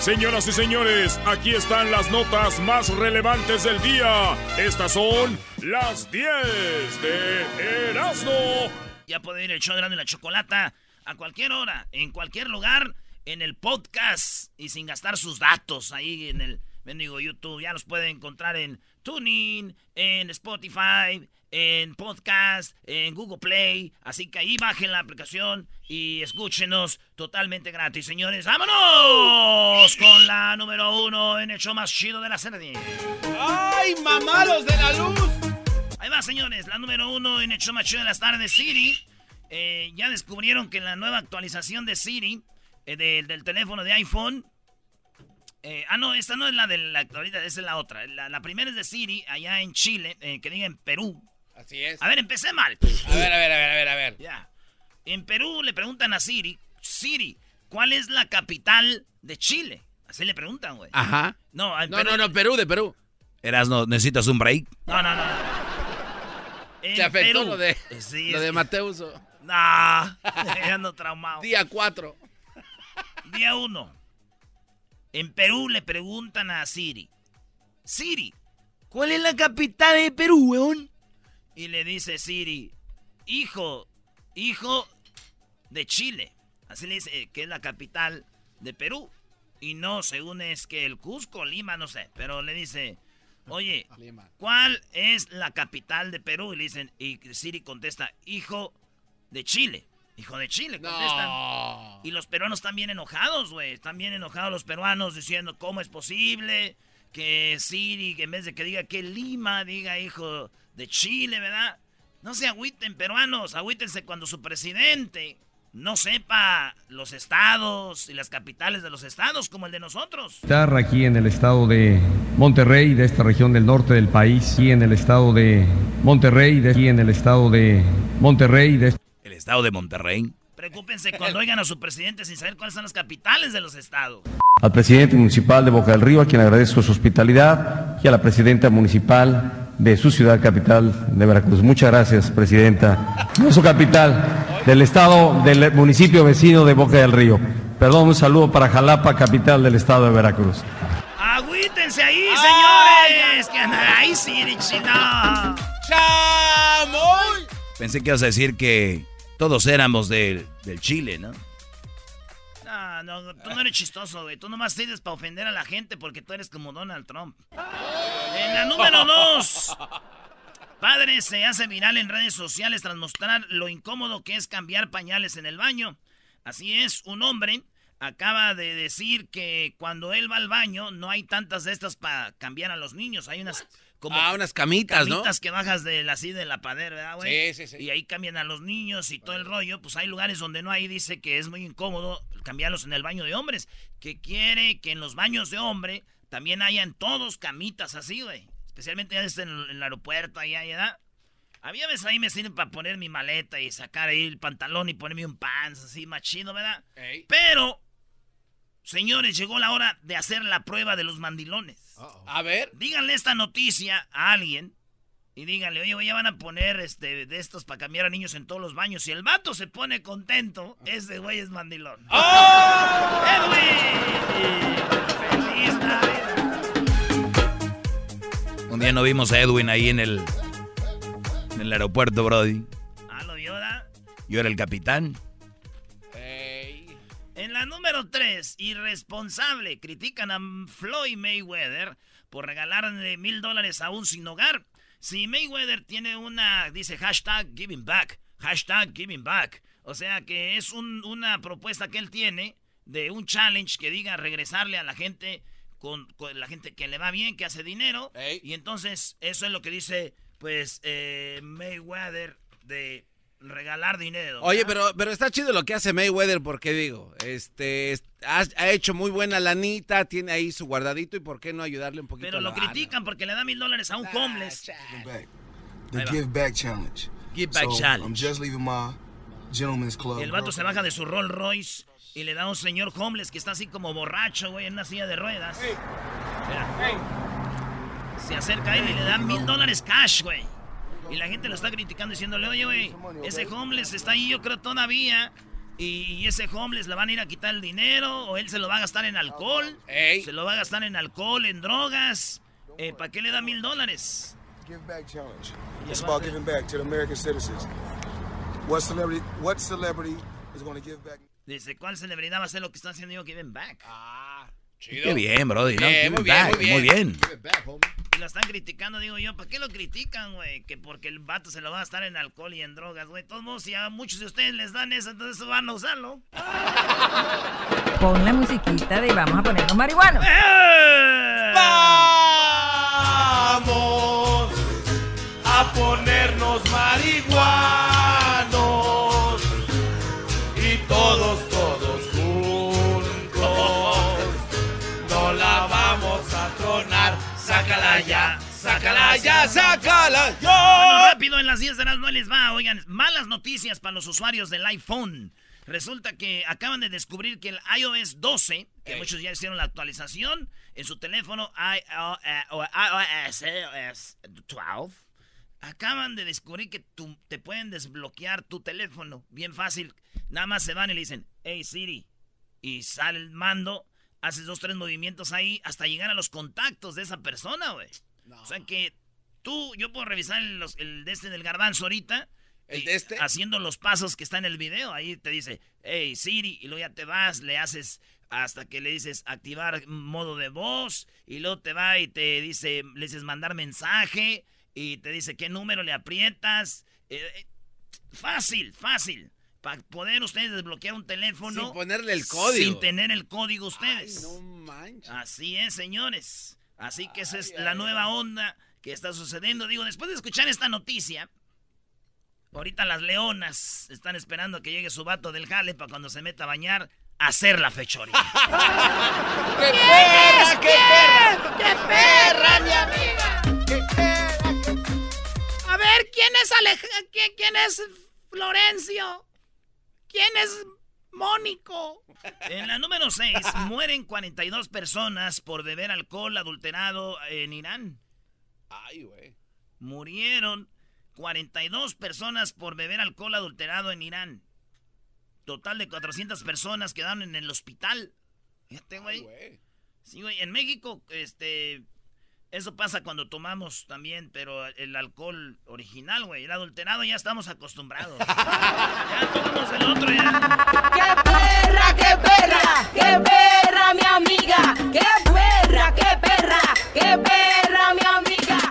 Señoras y señores, aquí están las notas más relevantes del día. Estas son las 10 de Erasmo. Ya puede ir el show de Erasmo y la Chocolata a cualquier hora, en cualquier lugar, en el podcast y sin gastar sus datos ahí en el mendigo YouTube. Ya los pueden encontrar en TuneIn, en Spotify, en podcast, en Google Play. Así que ahí bajen la aplicación y escúchenos totalmente gratis, señores. ¡Vámonos! Con la número 1 en el show más chido de la serie. ¡Ay, mamados de la luz! Ahí va, señores. La número 1 en el show más chido de las tardes, Siri. Ya descubrieron que en la nueva actualización de Siri, del teléfono de iPhone... no, esta no es la de la actualidad, esa es la otra. La primera es de Siri, allá en Chile, que diga en Perú. Así es. A ver, empecé mal. A ver. Ya. En Perú le preguntan a Siri, ¿cuál es la capital de Chile? Así le preguntan, güey. Ajá. No, de Perú. Erasmo, ¿necesitas un break? No. ¿Te afectó Perú. lo de Mateuso? No, ya ando traumado. Día 4. Día 1. En Perú le preguntan a Siri, ¿cuál es la capital de Perú, weón? Y le dice Siri, hijo de Chile. Así le dice que es la capital de Perú. Y no, según es que el Cusco, Lima, no sé. Pero le dice, oye, ¿cuál es la capital de Perú? Y le dicen, y Siri contesta, hijo de Chile. Hijo de Chile, contestan. No. Y los peruanos están bien enojados, güey. Están bien enojados los peruanos diciendo, ¿cómo es posible que Siri, en vez de que diga que Lima, diga hijo de Chile, ¿verdad? No se agüiten, peruanos. Agüítense cuando su presidente no sepa los estados y las capitales de los estados como el de nosotros. Estar aquí en el estado de Monterrey, de esta región del norte del país, y en el estado de Monterrey, el estado de Monterrey. Preocúpense cuando oigan a su presidente sin saber cuáles son las capitales de los estados. Al presidente municipal de Boca del Río, a quien agradezco su hospitalidad, y a la presidenta municipal de su ciudad capital de Veracruz. Muchas gracias, presidenta. No es su capital, del estado, del municipio vecino de Boca del Río. Perdón, un saludo para Jalapa, capital del estado de Veracruz. ¡Agüítense ahí, señores! ¡Que andan ahí, Siri, chino! ¡Chamoy! Pensé que ibas a decir que todos éramos del Chile, ¿no? No, tú no eres chistoso, güey. Tú nomás sirves para ofender a la gente porque tú eres como Donald Trump. En la número 2. Padre se hace viral en redes sociales tras mostrar lo incómodo que es cambiar pañales en el baño. Así es, un hombre acaba de decir que cuando él va al baño no hay tantas de estas para cambiar a los niños. Hay unas... como unas camitas, ¿no? Camitas que bajas así de la padera, ¿verdad, güey? Sí. Y ahí cambian a los niños y todo el rollo. Pues hay lugares donde no hay, dice que es muy incómodo cambiarlos en el baño de hombres. Que quiere que en los baños de hombre también hayan todos camitas así, güey. Especialmente en el aeropuerto, allá, ¿verdad? A mí a veces ahí me sirven para poner mi maleta y sacar ahí el pantalón y ponerme un pants así más chido, ¿verdad? Ey. Pero, señores, llegó la hora de hacer la prueba de los mandilones. A ver. Díganle esta noticia a alguien y díganle, oye, ya van a poner de estos para cambiar a niños en todos los baños. Si el vato se pone contento, ese güey es mandilón. ¡Oh! ¡Edwin! ¡Feliz Navidad! Un día no vimos a Edwin ahí en el aeropuerto, brody. ¿Lo vio, verdad? Yo era el capitán. En la número 3, irresponsable, critican a Floyd Mayweather por regalarle $1,000 a un sin hogar. Si Mayweather tiene dice hashtag giving back. O sea que es una propuesta que él tiene de un challenge que diga regresarle a la gente con la gente que le va bien, que hace dinero. Ey. Y entonces eso es lo que dice pues Mayweather de regalar dinero. Oye, pero está chido lo que hace Mayweather porque digo, ha hecho muy buena lanita, tiene ahí su guardadito y por qué no ayudarle un poquito. Pero lo critican porque le da $1,000 a un homeless. The Give Back Challenge. Give Back Challenge. I'm just leaving my gentleman's club. Y el vato se baja de su Rolls Royce y le da a un señor homeless que está así como borracho, güey, en una silla de ruedas. Hey. Se acerca a él y le da $1,000 cash, güey. Y la gente lo está criticando diciéndole, oye, güey, ese homeless está ahí, yo creo, todavía Y ese homeless le van a ir a quitar el dinero, o él se lo va a gastar en alcohol, se lo va a gastar en alcohol, en drogas. ¿Para qué le da $1,000? Give back challenge. It's about giving back to the American citizens. What celebrity is going to give back? Dice, ¿cuál celebridad va a hacer lo que está haciendo yo? Giving back. Chido. Qué bien, brody. ¿No? Muy bien. Y lo están criticando, digo yo, ¿para qué lo critican, güey? Que porque el vato se lo va a gastar en alcohol y en drogas, güey. Todos modos, si a muchos de ustedes les dan eso, entonces van a usarlo. Pon la musiquita de vamos a ponernos marihuanos. Vamos a ponernos marihuanos y todos juntos no la vamos a tronar. Sácala ya, sácala ya, sácala ya. Bueno, rápido, en las 10 de las no les va. Oigan, malas noticias para los usuarios del iPhone. Resulta que acaban de descubrir que el iOS 12, que muchos ya hicieron la actualización, en su teléfono iOS 12, acaban de descubrir que te pueden desbloquear tu teléfono. Bien fácil. Nada más se van y le dicen, hey Siri, y sale el mando, haces 2, 3 movimientos ahí hasta llegar a los contactos de esa persona, güey. No. O sea que yo puedo revisar el del garbanzo ahorita. Haciendo los pasos que está en el video. Ahí te dice, hey Siri, y luego ya te vas, le haces hasta que le dices activar modo de voz, y luego te va y te dice, le dices mandar mensaje, y te dice qué número le aprietas. Fácil. Para poder ustedes desbloquear un teléfono. Sin ponerle el código. Sin tener el código ustedes. Ay, no manches. Así es, señores. Así que esa es la nueva onda que está sucediendo. Digo, después de escuchar esta noticia, ahorita las leonas están esperando a que llegue su vato del jale para cuando se meta a bañar, hacer la fechoría. ¡Qué perra, qué perra! ¡Qué perra, mi amiga! ¡Qué perra! A ver, ¿quién es Florencio? ¿Quién es Mónico? En la número 6, mueren 42 personas por beber alcohol adulterado en Irán. Ay, güey. Murieron 42 personas por beber alcohol adulterado en Irán. Total de 400 personas quedaron en el hospital. Fíjate, güey. Sí, güey. En México, eso pasa cuando tomamos también, pero el alcohol original, güey. El adulterado ya estamos acostumbrados. Ya tomamos el otro ya. ¡Qué perra, qué perra! ¡Qué perra, mi amiga! ¡Qué perra, qué perra! ¡Qué perra, mi amiga!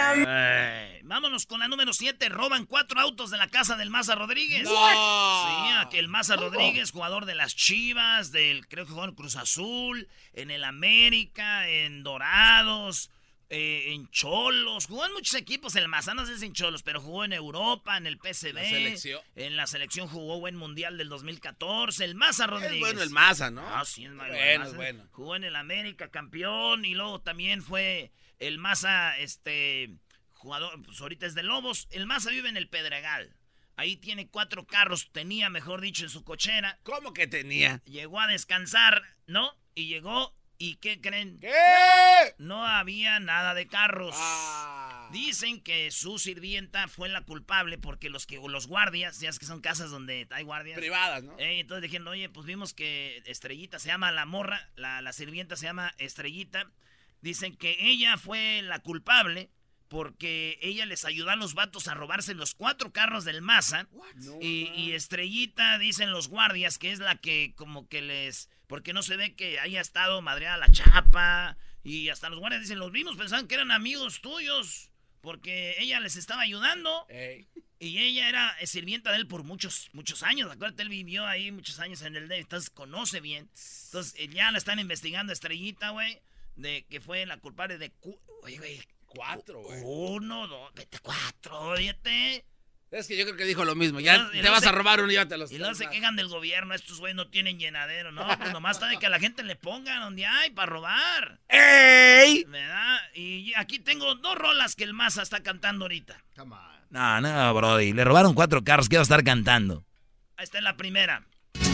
Vámonos con la número 7. Roban 4 autos de la casa del Maza Rodríguez. No. Sí, aquel Maza Rodríguez, jugador de las Chivas, creo que jugó en Cruz Azul, en el América, en Dorados, en Cholos. Jugó en muchos equipos el Maza, no sé si en Cholos, pero jugó en Europa, en el PSV. En la selección jugó buen mundial del 2014. El Maza Rodríguez. Es bueno el Maza, ¿no? Ah, sí, es bueno. Jugó en el América, campeón, y luego también fue el Maza, jugador, pues ahorita es de Lobos. El Maza vive en el Pedregal. Ahí tiene 4 carros, tenía, mejor dicho, en su cochera. ¿Cómo que tenía? Llegó a descansar, ¿no? Y llegó, ¿y qué creen? ¿Qué? No había nada de carros. Dicen que su sirvienta fue la culpable porque los guardias, ya es que son casas donde hay guardias. Privadas, ¿no? Entonces dijeron, oye, pues vimos que Estrellita, se llama la morra, la sirvienta se llama Estrellita. Dicen que ella fue la culpable porque ella les ayudó a los vatos a robarse los 4 carros del Maza. No, y Estrellita, dicen los guardias, que es la que como que les... Porque no se ve que haya estado madreada la chapa. Y hasta los guardias dicen, los vimos, pensaban que eran amigos tuyos. Porque ella les estaba ayudando. Ey. Y ella era sirvienta de él por muchos años. Acuérdate, él vivió ahí muchos años en el D. Entonces conoce bien. Entonces ya la están investigando a Estrellita, güey. De que fue la culpable de... Oye, güey. 4, güey. 1, 2, vete 4, óyete. Es que yo creo que dijo lo mismo. Ya te vas a robar uno y ya te los... Y luego se quejan del gobierno. Estos güeyes no tienen llenadero, ¿no? Pues nomás está de que a la gente le pongan donde hay para robar. ¡Ey! ¿Verdad? Y aquí tengo 2 rolas que el Maza está cantando ahorita. Come on. No, brody. Le robaron 4 carros. ¿Qué va a estar cantando? Ahí está la primera.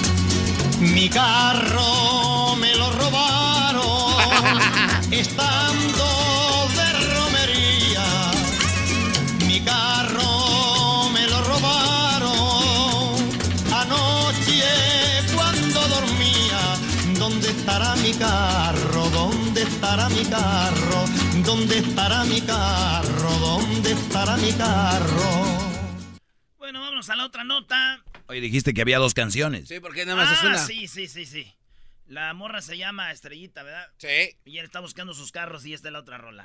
Mi carro me lo robaron estando de romería. Mi carro me lo robaron anoche estará mi carro? ¿Dónde estará mi carro? ¿Dónde estará mi carro? ¿Dónde estará mi carro? Bueno, vámonos a la otra nota. Oye, dijiste que había 2 canciones. Sí, porque nada más es una. Sí. La morra se llama Estrellita, ¿verdad? Sí. Y él está buscando sus carros y esta es la otra rola.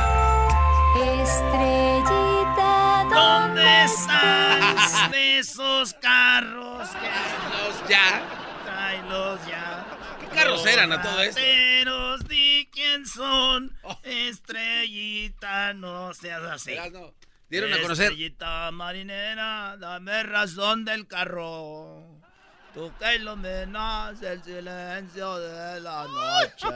Estrellita, ¿dónde estás de esos carros? Tráelos ya. Tráelos ya. ¿Qué carros eran a todo esto? Pero di quién son. Estrellita, no seas así. No. Dieron a conocer. Estrellita marinera, dame razón del carro. Tú que iluminas el silencio de la noche.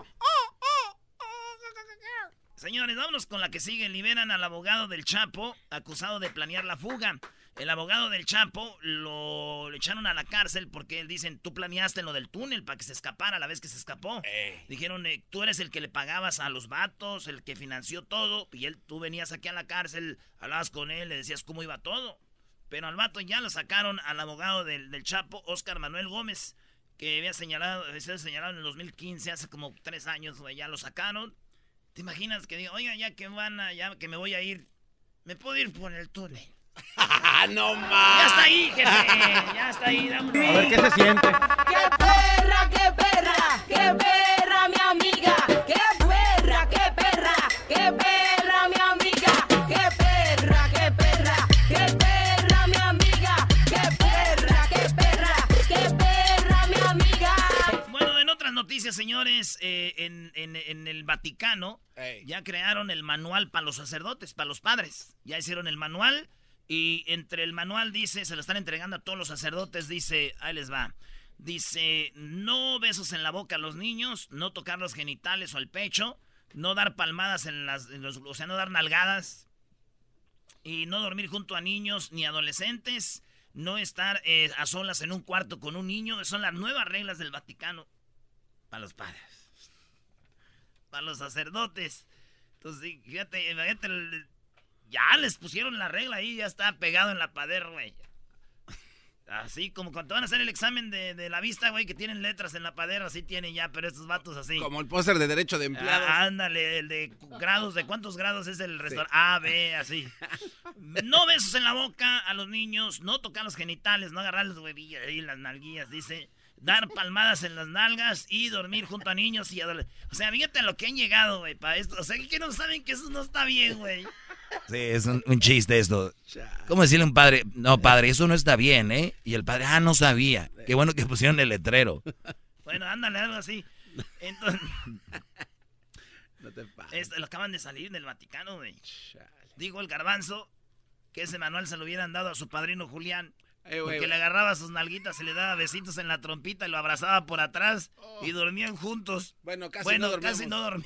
Señores, vámonos con la que sigue. Liberan al abogado del Chapo, acusado de planear la fuga. El abogado del Chapo lo echaron a la cárcel porque dicen, tú planeaste lo del túnel para que se escapara a la vez que se escapó. Dijeron, tú eres el que le pagabas a los vatos, el que financió todo. Y tú venías aquí a la cárcel, hablabas con él, le decías cómo iba todo. Pero al vato ya lo sacaron al abogado del Chapo, Óscar Manuel Gómez, que había señalado en el 2015, hace como 3 años, güey, ya lo sacaron. ¿Te imaginas que diga, oiga, ya que me voy a ir, me puedo ir por el túnel? ¡No más! Ya está ahí, jefe, ya está ahí, vámonos. A ver qué se siente. ¡Qué perra, qué perra! ¡Qué perra, mi amiga! ¡Qué perra, qué perra! ¡Qué perra, mi amiga! ¡Qué perra, qué perra! ¡Qué perra, mi amiga! ¡Qué perra, qué perra! ¡Qué perra, mi amiga! Bueno, en otras noticias, señores, en el Vaticano ya crearon el manual para los sacerdotes, para los padres. Ya hicieron el manual. Y entre el manual dice, se lo están entregando a todos los sacerdotes, dice, ahí les va. Dice, no besos en la boca a los niños, no tocar los genitales o el pecho, no dar palmadas o sea, no dar nalgadas, y no dormir junto a niños ni adolescentes, no estar a solas en un cuarto con un niño. Son las nuevas reglas del Vaticano para los padres, para los sacerdotes. Entonces, fíjate, ya les pusieron la regla ahí, ya está pegado en la pared, güey. Así como cuando van a hacer el examen de la vista, güey, que tienen letras en la pared, así tienen ya, pero estos vatos así. Como el póster de derecho de empleados. Ándale, el de grados, ¿de cuántos grados es el restaurante? A, B, así. No besos en la boca a los niños, no tocar los genitales, no agarrar los huevillas ahí, las nalguillas, dice. Dar palmadas en las nalgas y dormir junto a niños y adolescentes. O sea, fíjate a lo que han llegado, güey, para esto. O sea, que no saben que eso no está bien, güey. Sí, es un chiste esto. ¿Cómo decirle a un padre? No, padre, eso no está bien, ¿eh? Y el padre, no sabía. Qué bueno que pusieron el letrero. Bueno, ándale, algo así. Entonces, no te pases. Lo acaban de salir del Vaticano, güey. Dijo el Garbanzo que ese manual se lo hubieran dado a su padrino Julián. Porque le agarraba sus nalguitas, se le daba besitos en la trompita y lo abrazaba por atrás y dormían juntos. Bueno, casi no dormían.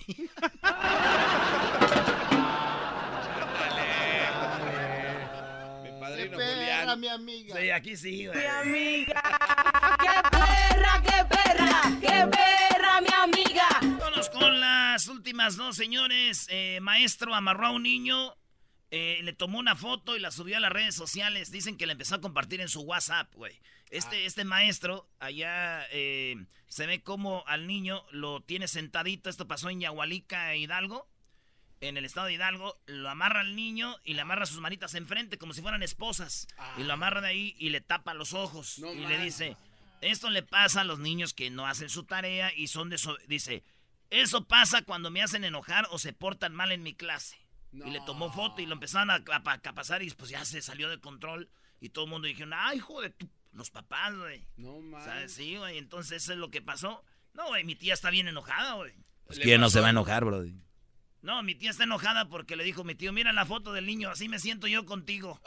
Mi padrino Julián. Mi amiga. Sí, aquí sí, güey. Mi amiga. ¡Qué perra, qué perra! ¡Qué perra, mi amiga! Vámonos con las últimas dos, señores. Maestro amarró a un niño. Le tomó una foto y la subió a las redes sociales. Dicen que la empezó a compartir en su WhatsApp, güey. Este maestro, allá se ve como al niño lo tiene sentadito. Esto pasó en Yahualica, Hidalgo, en el estado de Hidalgo. Lo amarra al niño y le amarra sus manitas enfrente como si fueran esposas. Y lo amarra de ahí y le tapa los ojos. Le dice, esto le pasa a los niños que no hacen su tarea y son dice, eso pasa cuando me hacen enojar o se portan mal en mi clase. Y le tomó foto y lo empezaron a pasar y pues ya se salió de control. Y todo el mundo dijeron, ay, joder, los papás, güey. No, man. ¿Sabes? Sí, güey, entonces eso es lo que pasó. No, güey, mi tía está bien enojada, güey. Pues quién no se va a enojar, brody. No, mi tía está enojada porque le dijo mi tío, mira la foto del niño, así me siento yo contigo.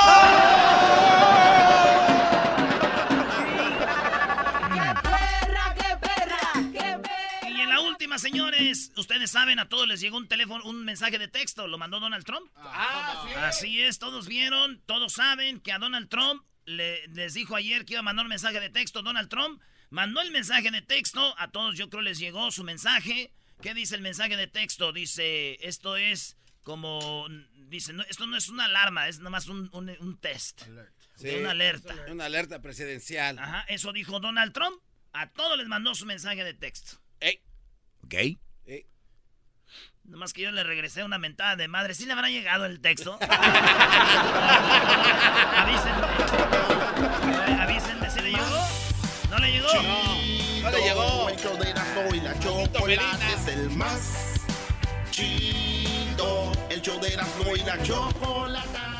Y en la última, señores, ustedes saben, a todos les llegó un mensaje de texto, lo mandó Donald Trump. Sí. Así es, todos vieron, todos saben que a Donald Trump les dijo ayer que iba a mandar un mensaje de texto. Donald Trump mandó el mensaje de texto, a todos yo creo les llegó su mensaje. ¿Qué dice el mensaje de texto? Dice, esto es como, dice, no, esto no es una alarma, es nomás un test. Sí, una alerta. Una alerta presidencial. Ajá, eso dijo Donald Trump. A todos les mandó su mensaje de texto. Ok. Nomás que yo le regresé una mentada de madre. ¿Sí le habrá llegado el texto? Avísenme si le llegó. ¿No le llegó? No le llegó. El show de Erasmo y la Chocolate es el más chido. El show de Erasmo y la Chocolate.